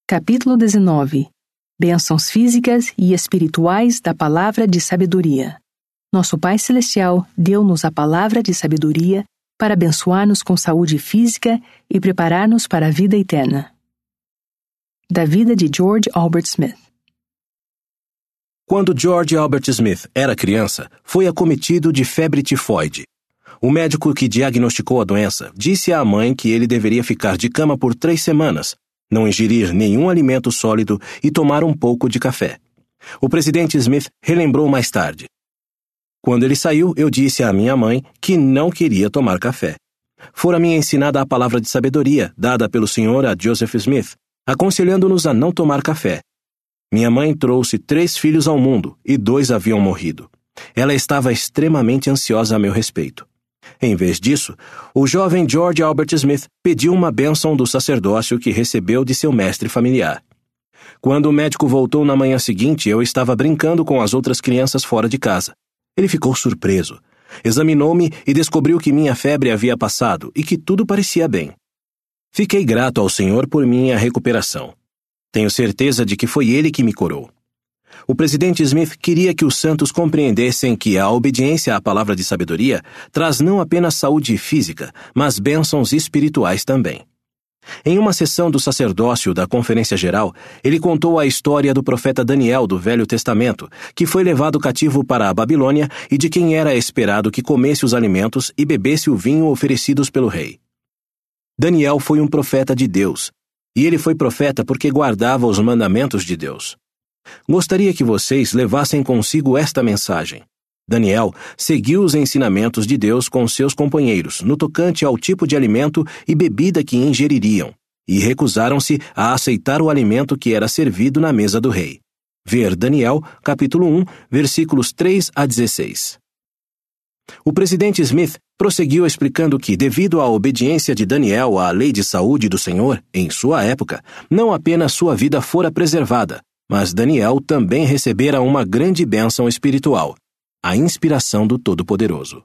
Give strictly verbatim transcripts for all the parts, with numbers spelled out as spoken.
Capítulo dezenove. Bênçãos físicas e espirituais da Palavra de Sabedoria. Nosso Pai Celestial deu-nos a palavra de sabedoria para abençoar-nos com saúde física e preparar-nos para a vida eterna. Da vida de George Albert Smith. Quando George Albert Smith era criança, foi acometido de febre tifoide. O médico que diagnosticou a doença disse à mãe que ele deveria ficar de cama por três semanas, não ingerir nenhum alimento sólido e tomar um pouco de café. O presidente Smith relembrou mais tarde. Quando ele saiu, eu disse à minha mãe que não queria tomar café. Fora-me ensinada a palavra de sabedoria dada pelo senhor a Joseph Smith, aconselhando-nos a não tomar café. Minha mãe trouxe três filhos ao mundo e dois haviam morrido. Ela estava extremamente ansiosa a meu respeito. Em vez disso, o jovem George Albert Smith pediu uma bênção do sacerdócio que recebeu de seu mestre familiar. Quando o médico voltou na manhã seguinte, eu estava brincando com as outras crianças fora de casa. Ele ficou surpreso. Examinou-me e descobriu que minha febre havia passado e que tudo parecia bem. Fiquei grato ao Senhor por minha recuperação. Tenho certeza de que foi Ele que me curou. O presidente Smith queria que os santos compreendessem que a obediência à palavra de sabedoria traz não apenas saúde física, mas bênçãos espirituais também. Em uma sessão do sacerdócio da Conferência Geral, ele contou a história do profeta Daniel do Velho Testamento, que foi levado cativo para a Babilônia e de quem era esperado que comesse os alimentos e bebesse o vinho oferecidos pelo rei. Daniel foi um profeta de Deus, e ele foi profeta porque guardava os mandamentos de Deus. Gostaria que vocês levassem consigo esta mensagem. Daniel seguiu os ensinamentos de Deus com seus companheiros no tocante ao tipo de alimento e bebida que ingeririam, e recusaram-se a aceitar o alimento que era servido na mesa do rei. Ver Daniel, capítulo um, versículos três a dezesseis. O presidente Smith prosseguiu explicando que, devido à obediência de Daniel à lei de saúde do Senhor, em sua época, não apenas sua vida fora preservada, mas Daniel também recebera uma grande bênção espiritual, a inspiração do Todo-Poderoso.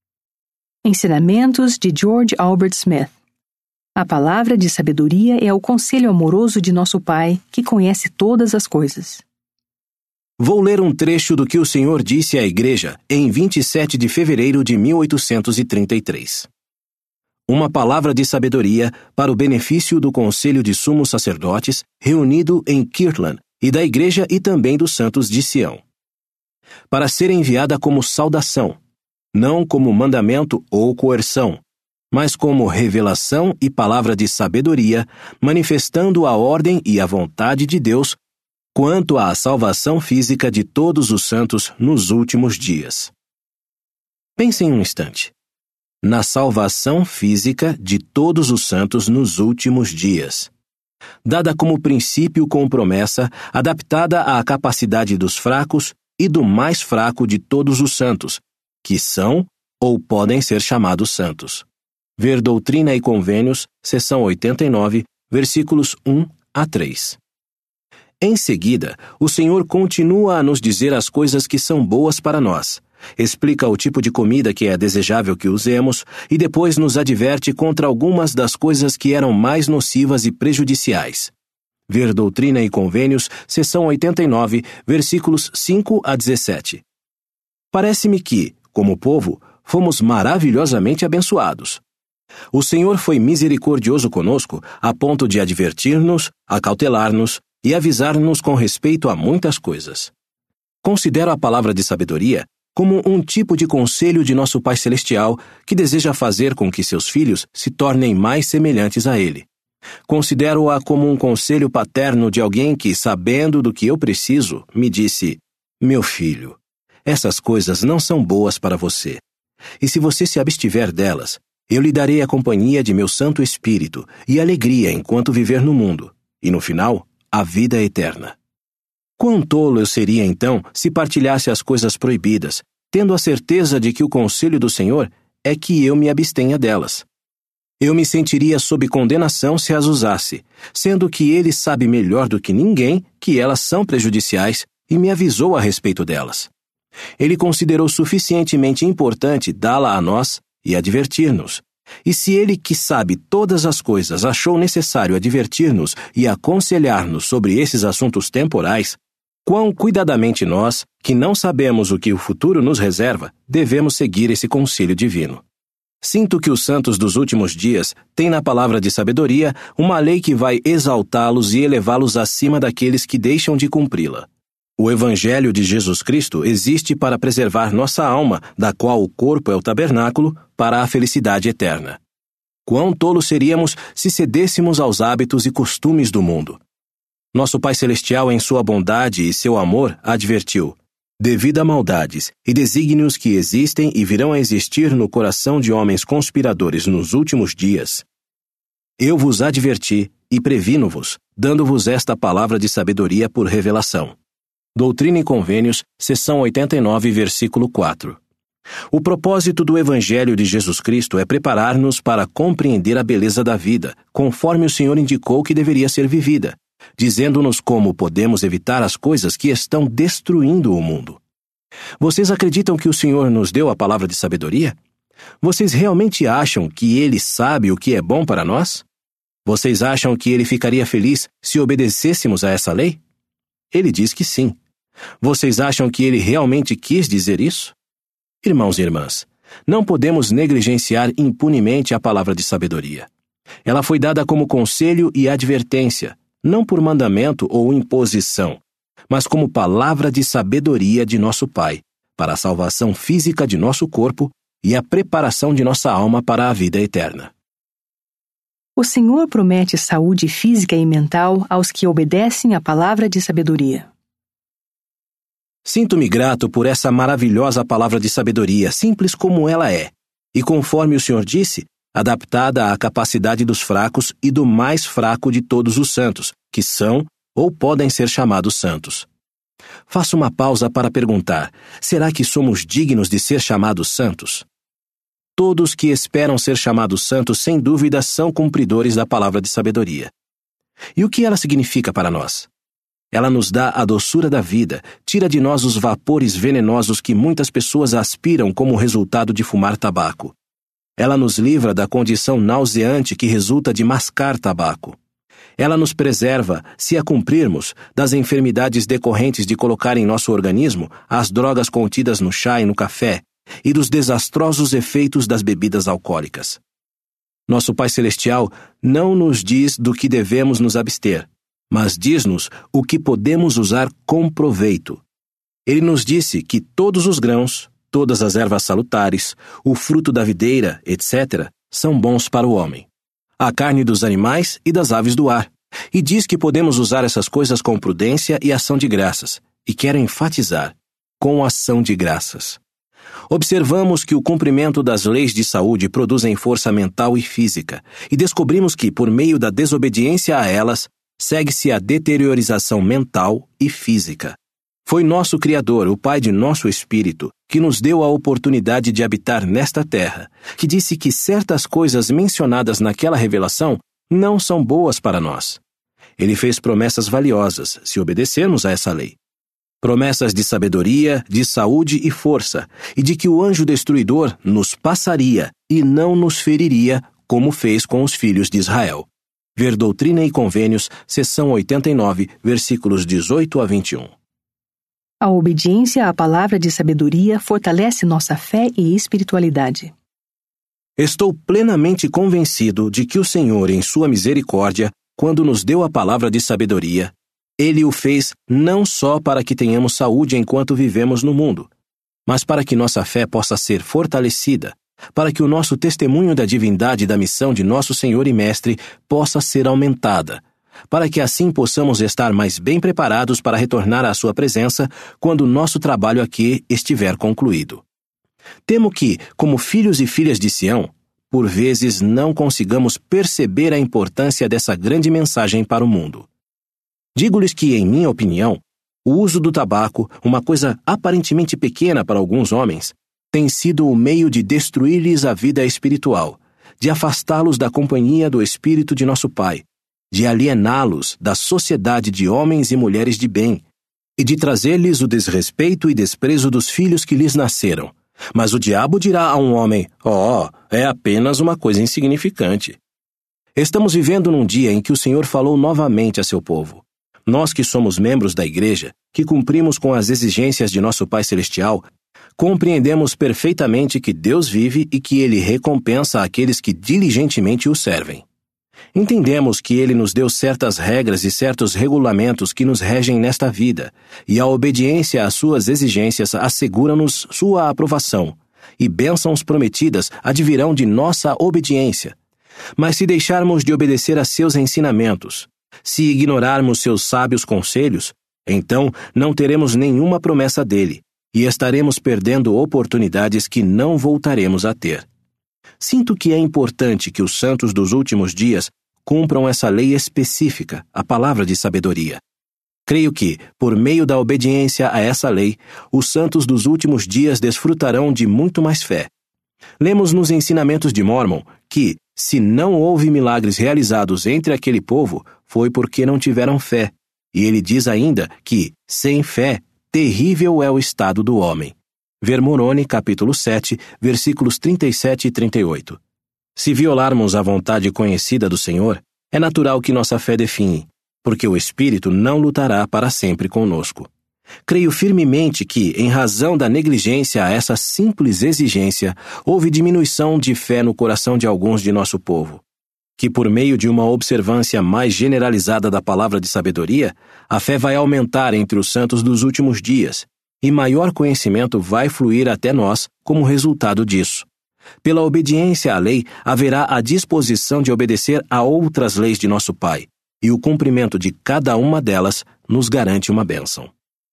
Ensinamentos de George Albert Smith. A palavra de sabedoria é o conselho amoroso de nosso Pai, que conhece todas as coisas. Vou ler um trecho do que o Senhor disse à igreja em vinte e sete de fevereiro de mil oitocentos e trinta e três. Uma palavra de sabedoria para o benefício do Conselho de Sumos Sacerdotes reunido em Kirtland e da igreja e também dos santos de Sião. Para ser enviada como saudação, não como mandamento ou coerção, mas como revelação e palavra de sabedoria, manifestando a ordem e a vontade de Deus quanto à salvação física de todos os santos nos últimos dias. Pensem um instante. Na salvação física de todos os santos nos últimos dias. Dada como princípio com promessa, adaptada à capacidade dos fracos e do mais fraco de todos os santos, que são ou podem ser chamados santos. Ver Doutrina e Convênios, seção oitenta e nove, versículos um a três. Em seguida, o Senhor continua a nos dizer as coisas que são boas para nós, explica o tipo de comida que é desejável que usemos e depois nos adverte contra algumas das coisas que eram mais nocivas e prejudiciais. Ver Doutrina e Convênios, seção oitenta e nove, versículos cinco a dezessete. Parece-me que, como povo, fomos maravilhosamente abençoados. O Senhor foi misericordioso conosco a ponto de advertir-nos, acautelar-nos e avisar-nos com respeito a muitas coisas. Considero a palavra de sabedoria como um tipo de conselho de nosso Pai Celestial que deseja fazer com que seus filhos se tornem mais semelhantes a Ele. Considero-a como um conselho paterno de alguém que, sabendo do que eu preciso, me disse: meu filho, essas coisas não são boas para você. E se você se abstiver delas, eu lhe darei a companhia de meu Santo Espírito e alegria enquanto viver no mundo, e no final, a vida eterna. Quão tolo eu seria, então, se partilhasse as coisas proibidas, tendo a certeza de que o conselho do Senhor é que eu me abstenha delas. Eu me sentiria sob condenação se as usasse, sendo que Ele sabe melhor do que ninguém que elas são prejudiciais e me avisou a respeito delas. Ele considerou suficientemente importante dá-la a nós e advertir-nos, E se ele que sabe todas as coisas achou necessário advertir-nos e aconselhar-nos sobre esses assuntos temporais, quão cuidadamente nós, que não sabemos o que o futuro nos reserva, devemos seguir esse conselho divino. Sinto que os santos dos últimos dias têm na palavra de sabedoria uma lei que vai exaltá-los e elevá-los acima daqueles que deixam de cumpri-la. O Evangelho de Jesus Cristo existe para preservar nossa alma, da qual o corpo é o tabernáculo, para a felicidade eterna. Quão tolos seríamos se cedêssemos aos hábitos e costumes do mundo. Nosso Pai Celestial, em sua bondade e seu amor, advertiu: devido a maldades e desígnios que existem e virão a existir no coração de homens conspiradores nos últimos dias, eu vos adverti e previno-vos, dando-vos esta palavra de sabedoria por revelação. Doutrina e Convênios, seção oitenta e nove, versículo quatro. O propósito do Evangelho de Jesus Cristo é preparar-nos para compreender a beleza da vida, conforme o Senhor indicou que deveria ser vivida, dizendo-nos como podemos evitar as coisas que estão destruindo o mundo. Vocês acreditam que o Senhor nos deu a palavra de sabedoria? Vocês realmente acham que Ele sabe o que é bom para nós? Vocês acham que Ele ficaria feliz se obedecêssemos a essa lei? Ele diz que sim. Vocês acham que Ele realmente quis dizer isso? Irmãos e irmãs, não podemos negligenciar impunemente a palavra de sabedoria. Ela foi dada como conselho e advertência, não por mandamento ou imposição, mas como palavra de sabedoria de nosso Pai, para a salvação física de nosso corpo e a preparação de nossa alma para a vida eterna. O Senhor promete saúde física e mental aos que obedecem à palavra de sabedoria. Sinto-me grato por essa maravilhosa palavra de sabedoria, simples como ela é, e conforme o Senhor disse, adaptada à capacidade dos fracos e do mais fraco de todos os santos, que são ou podem ser chamados santos. Faço uma pausa para perguntar: será que somos dignos de ser chamados santos? Todos que esperam ser chamados santos, sem dúvida, são cumpridores da palavra de sabedoria. E o que ela significa para nós? Ela nos dá a doçura da vida, tira de nós os vapores venenosos que muitas pessoas aspiram como resultado de fumar tabaco. Ela nos livra da condição nauseante que resulta de mascar tabaco. Ela nos preserva, se a cumprirmos, das enfermidades decorrentes de colocar em nosso organismo as drogas contidas no chá e no café, e dos desastrosos efeitos das bebidas alcoólicas. Nosso Pai Celestial não nos diz do que devemos nos abster, mas diz-nos o que podemos usar com proveito. Ele nos disse que todos os grãos, todas as ervas salutares, o fruto da videira, etcétera, são bons para o homem. A carne dos animais e das aves do ar. E diz que podemos usar essas coisas com prudência e ação de graças. E quero enfatizar, com ação de graças. Observamos que o cumprimento das leis de saúde produzem força mental e física, e descobrimos que, por meio da desobediência a elas, segue-se a deteriorização mental e física. Foi nosso Criador, o Pai de nosso Espírito, que nos deu a oportunidade de habitar nesta terra, que disse que certas coisas mencionadas naquela revelação não são boas para nós. Ele fez promessas valiosas, se obedecermos a essa lei. Promessas de sabedoria, de saúde e força, e de que o anjo destruidor nos passaria e não nos feriria, como fez com os filhos de Israel. Ver Doutrina e Convênios, seção oitenta e nove, versículos dezoito a vinte e um. A obediência à palavra de sabedoria fortalece nossa fé e espiritualidade. Estou plenamente convencido de que o Senhor, em sua misericórdia, quando nos deu a palavra de sabedoria, Ele o fez não só para que tenhamos saúde enquanto vivemos no mundo, mas para que nossa fé possa ser fortalecida, para que o nosso testemunho da divindade e da missão de nosso Senhor e Mestre possa ser aumentada, para que assim possamos estar mais bem preparados para retornar à sua presença quando o nosso trabalho aqui estiver concluído. Temo que, como filhos e filhas de Sião, por vezes não consigamos perceber a importância dessa grande mensagem para o mundo. Digo-lhes que, em minha opinião, o uso do tabaco, uma coisa aparentemente pequena para alguns homens, tem sido o meio de destruir-lhes a vida espiritual, de afastá-los da companhia do Espírito de nosso Pai, de aliená-los da sociedade de homens e mulheres de bem, e de trazer-lhes o desrespeito e desprezo dos filhos que lhes nasceram, Mas o diabo dirá a um homem: "Oh, é apenas uma coisa insignificante." Estamos vivendo num dia em que o Senhor falou novamente a seu povo. Nós que somos membros da Igreja, que cumprimos com as exigências de nosso Pai Celestial, compreendemos perfeitamente que Deus vive e que Ele recompensa aqueles que diligentemente o servem. Entendemos que Ele nos deu certas regras e certos regulamentos que nos regem nesta vida, e a obediência às suas exigências assegura-nos sua aprovação, e bênçãos prometidas advirão de nossa obediência. Mas se deixarmos de obedecer a seus ensinamentos, se ignorarmos seus sábios conselhos, então não teremos nenhuma promessa dele, e estaremos perdendo oportunidades que não voltaremos a ter. Sinto que é importante que os santos dos últimos dias cumpram essa lei específica, a palavra de sabedoria. Creio que, por meio da obediência a essa lei, os santos dos últimos dias desfrutarão de muito mais fé. Lemos nos ensinamentos de Mormon que, se não houve milagres realizados entre aquele povo, foi porque não tiveram fé. E ele diz ainda que, sem fé, terrível é o estado do homem. Ver Moroni, capítulo sete, versículos trinta e sete e trinta e oito. Se violarmos a vontade conhecida do Senhor, é natural que nossa fé define, porque o Espírito não lutará para sempre conosco. Creio firmemente que, em razão da negligência a essa simples exigência, houve diminuição de fé no coração de alguns de nosso povo. Que por meio de uma observância mais generalizada da palavra de sabedoria, a fé vai aumentar entre os santos dos últimos dias, e maior conhecimento vai fluir até nós como resultado disso. Pela obediência à lei, haverá a disposição de obedecer a outras leis de nosso Pai, e o cumprimento de cada uma delas nos garante uma bênção.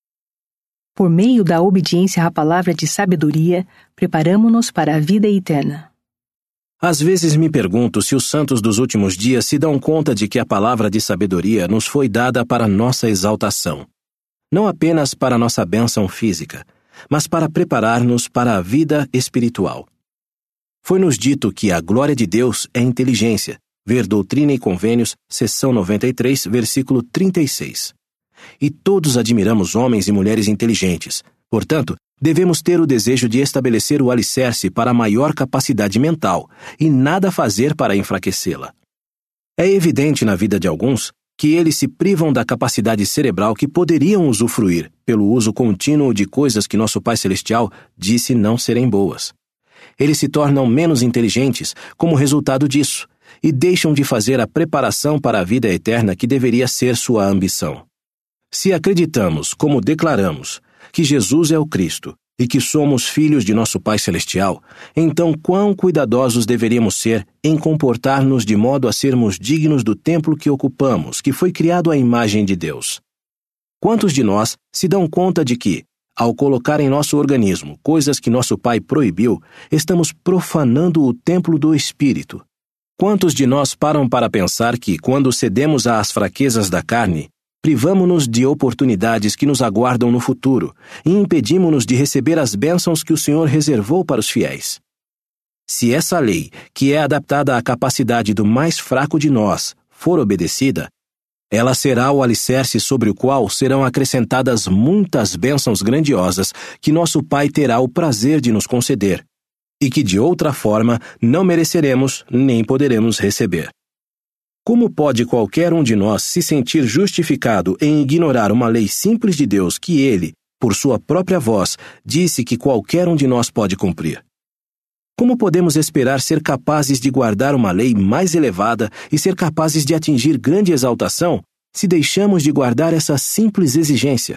Por meio da obediência à palavra de sabedoria, preparamo-nos para a vida eterna. Às vezes me pergunto se os santos dos últimos dias se dão conta de que a palavra de sabedoria nos foi dada para nossa exaltação. Não apenas para nossa bênção física, mas para preparar-nos para a vida espiritual. Foi-nos dito que a glória de Deus é inteligência. Ver Doutrina e Convênios, seção noventa e três, versículo trinta e seis. E todos admiramos homens e mulheres inteligentes. Portanto, devemos ter o desejo de estabelecer o alicerce para maior capacidade mental e nada fazer para enfraquecê-la. É evidente na vida de alguns que eles se privam da capacidade cerebral que poderiam usufruir pelo uso contínuo de coisas que nosso Pai Celestial disse não serem boas. Eles se tornam menos inteligentes como resultado disso e deixam de fazer a preparação para a vida eterna que deveria ser sua ambição. Se acreditamos, como declaramos, que Jesus é o Cristo e que somos filhos de nosso Pai Celestial, então quão cuidadosos deveríamos ser em comportar-nos de modo a sermos dignos do templo que ocupamos, que foi criado à imagem de Deus. Quantos de nós se dão conta de que, ao colocar em nosso organismo coisas que nosso Pai proibiu, estamos profanando o templo do Espírito? Quantos de nós param para pensar que, quando cedemos às fraquezas da carne, privamo-nos de oportunidades que nos aguardam no futuro e impedimos-nos de receber as bênçãos que o Senhor reservou para os fiéis? Se essa lei, que é adaptada à capacidade do mais fraco de nós, for obedecida, ela será o alicerce sobre o qual serão acrescentadas muitas bênçãos grandiosas que nosso Pai terá o prazer de nos conceder, e que de outra forma não mereceremos nem poderemos receber. Como pode qualquer um de nós se sentir justificado em ignorar uma lei simples de Deus que Ele, por sua própria voz, disse que qualquer um de nós pode cumprir? Como podemos esperar ser capazes de guardar uma lei mais elevada e ser capazes de atingir grande exaltação se deixamos de guardar essa simples exigência?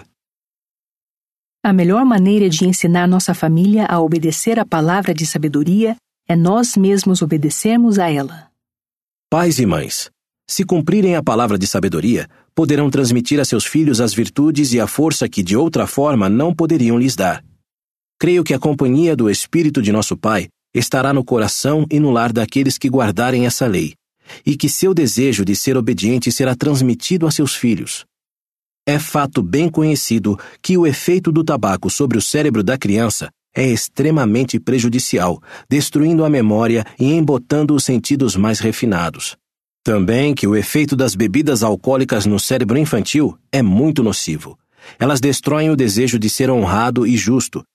A melhor maneira de ensinar nossa família a obedecer a palavra de sabedoria é nós mesmos obedecermos a ela. Pais e mães, se cumprirem a palavra de sabedoria, poderão transmitir a seus filhos as virtudes e a força que de outra forma não poderiam lhes dar. Creio que a companhia do Espírito de nosso Pai estará no coração e no lar daqueles que guardarem essa lei, e que seu desejo de ser obediente será transmitido a seus filhos. É fato bem conhecido que o efeito do tabaco sobre o cérebro da criança é extremamente prejudicial, destruindo a memória e embotando os sentidos mais refinados. Também que o efeito das bebidas alcoólicas no cérebro infantil é muito nocivo. Elas destroem o desejo de ser honrado e justo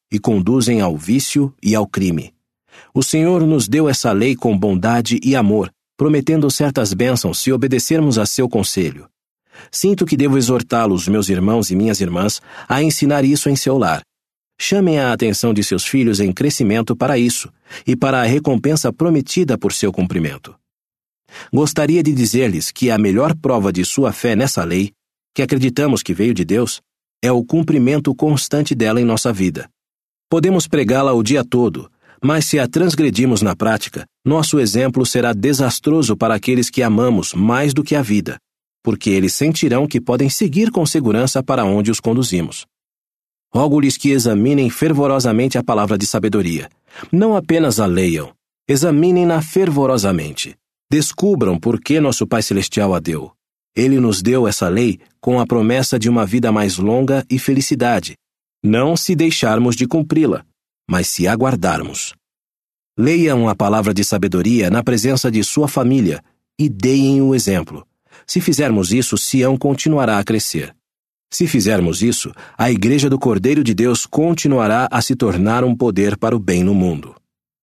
e conduzem ao vício e ao crime. O Senhor nos deu essa lei com bondade e amor, prometendo certas bênçãos se obedecermos a seu conselho. Sinto que devo exortá-los, meus irmãos e minhas irmãs, a ensinar isso em seu lar. Chamem a atenção de seus filhos em crescimento para isso e para a recompensa prometida por seu cumprimento. Gostaria de dizer-lhes que a melhor prova de sua fé nessa lei, que acreditamos que veio de Deus, é o cumprimento constante dela em nossa vida. Podemos pregá-la o dia todo, mas se a transgredirmos na prática, nosso exemplo será desastroso para aqueles que amamos mais do que a vida, porque eles sentirão que podem seguir com segurança para onde os conduzimos. Rogo-lhes que examinem fervorosamente a palavra de sabedoria. Não apenas a leiam, examinem-na fervorosamente. Descubram por que nosso Pai Celestial a deu. Ele nos deu essa lei com a promessa de uma vida mais longa e felicidade, não se deixarmos de cumpri-la, mas se aguardarmos. Leiam a palavra de sabedoria na presença de sua família e deem o exemplo. Se fizermos isso, Sião continuará a crescer. Se fizermos isso, a Igreja do Cordeiro de Deus continuará a se tornar um poder para o bem no mundo.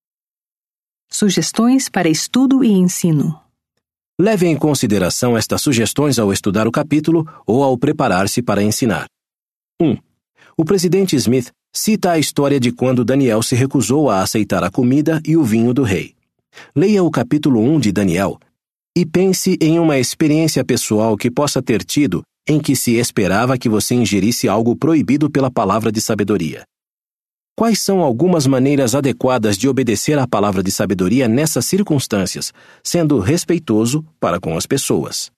Sugestões para estudo e ensino. Leve em consideração estas sugestões ao estudar o capítulo ou ao preparar-se para ensinar. um. O presidente Smith cita a história de quando Daniel se recusou a aceitar a comida e o vinho do rei. Leia o capítulo um de Daniel e pense em uma experiência pessoal que possa ter tido em que se esperava que você ingerisse algo proibido pela palavra de sabedoria. Quais são algumas maneiras adequadas de obedecer à palavra de sabedoria nessas circunstâncias, sendo respeitoso para com as pessoas?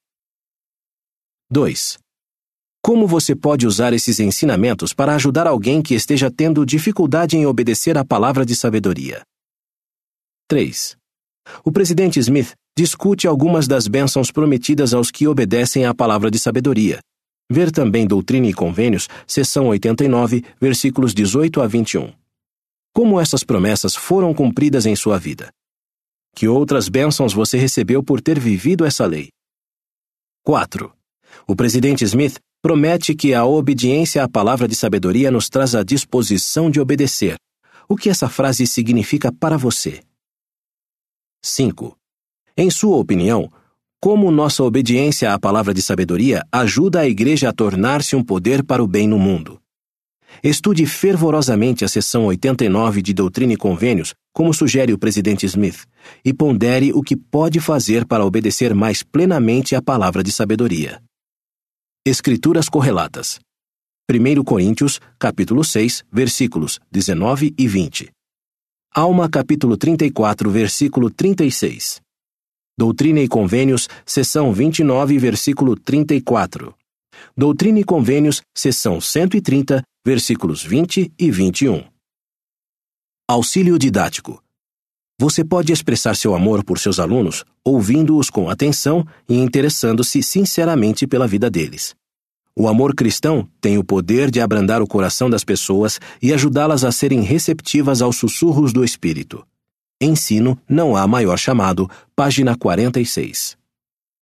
dois. Como você pode usar esses ensinamentos para ajudar alguém que esteja tendo dificuldade em obedecer à palavra de sabedoria? três. O presidente Smith discute algumas das bênçãos prometidas aos que obedecem à palavra de sabedoria. Ver também Doutrina e Convênios, seção oitenta e nove, versículos dezoito a vinte e um. Como essas promessas foram cumpridas em sua vida? Que outras bênçãos você recebeu por ter vivido essa lei? quatro. O presidente Smith promete que a obediência à palavra de sabedoria nos traz a disposição de obedecer. O que essa frase significa para você? cinco. Em sua opinião, como nossa obediência à palavra de sabedoria ajuda a Igreja a tornar-se um poder para o bem no mundo? Estude fervorosamente a seção oitenta e nove de Doutrina e Convênios, como sugere o presidente Smith, e pondere o que pode fazer para obedecer mais plenamente à palavra de sabedoria. Escrituras correlatas. primeira Coríntios, capítulo seis, versículos dezenove e vinte. Alma, capítulo trinta e quatro, versículo trinta e seis. Doutrina e Convênios, seção vinte e nove, versículo trinta e quatro. Doutrina e Convênios, seção cento e trinta, versículos vinte e vinte e um. Auxílio didático. Você pode expressar seu amor por seus alunos, ouvindo-os com atenção e interessando-se sinceramente pela vida deles. O amor cristão tem o poder de abrandar o coração das pessoas e ajudá-las a serem receptivas aos sussurros do Espírito. Ensino não há maior chamado, página quarenta e seis.